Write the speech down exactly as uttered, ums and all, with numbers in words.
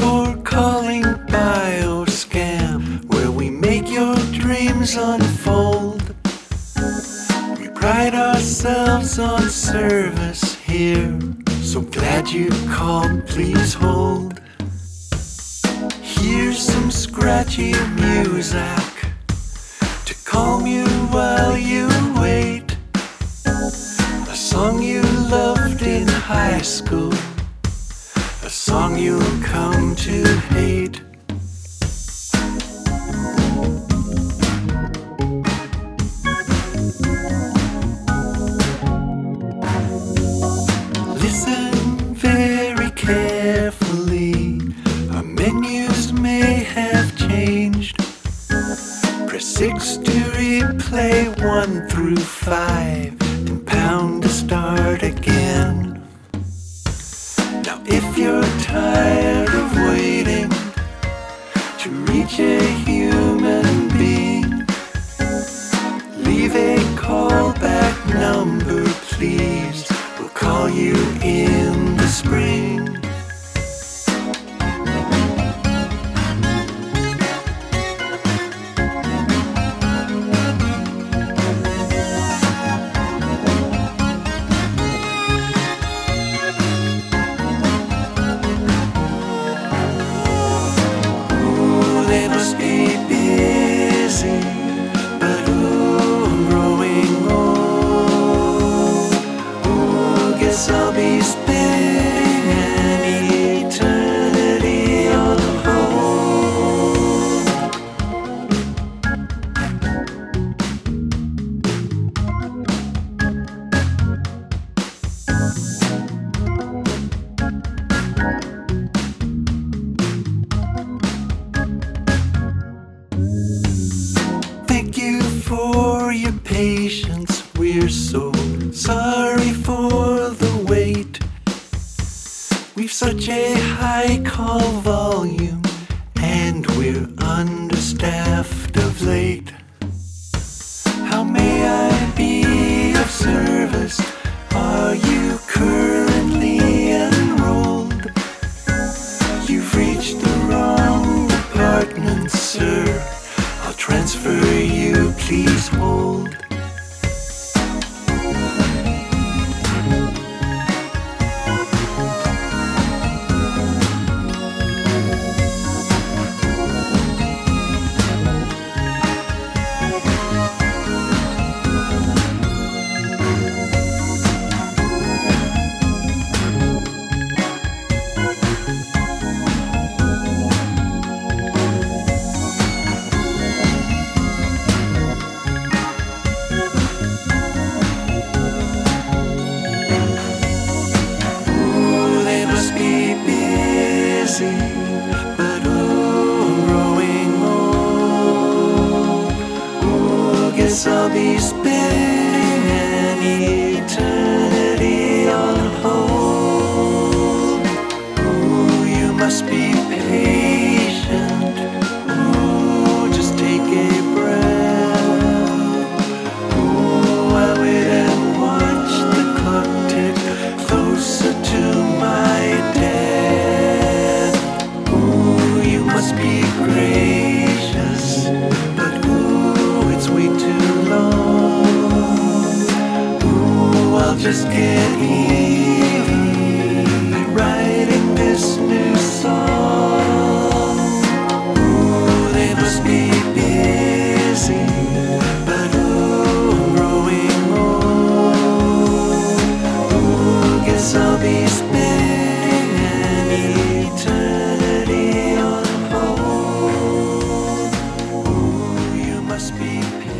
for calling Bioscam, where we make your dreams unfold. We pride ourselves on service here, so glad you called, please hold. Here's some scratchy music to calm you while you wait. A song you loved in high school, a song you'll come to hate. Listen very carefully, our menus may have changed. Press six to replay one through five, then pound to start again. Now if you're tired of waiting to reach a human being, leave a callback number, please. We'll call you in the spring. They must be busy, but ooh, I'm growing old. Ooh, guess I'll be spending eternity on hold. Thank you for your patience. We're so sorry for the wait. We've such a high call volume, and we're understaffed of late. How may I be of service? Are you currently enrolled? You've reached the wrong department, sir. I'll transfer you, please hold. But ooh, I'm growing old. Ooh, guess I'll be spending eternity on hold. Ooh, you must be patient. Ooh, just take a breath. Ooh, I'll wait and watch the clock tick closer to my death. Must be gracious, but ooh, it's way too long. Ooh, I'll just get even by writing this new song. Ooh, they must be busy, but ooh, I'm growing old. Ooh, guess I'll be spending eternity on must be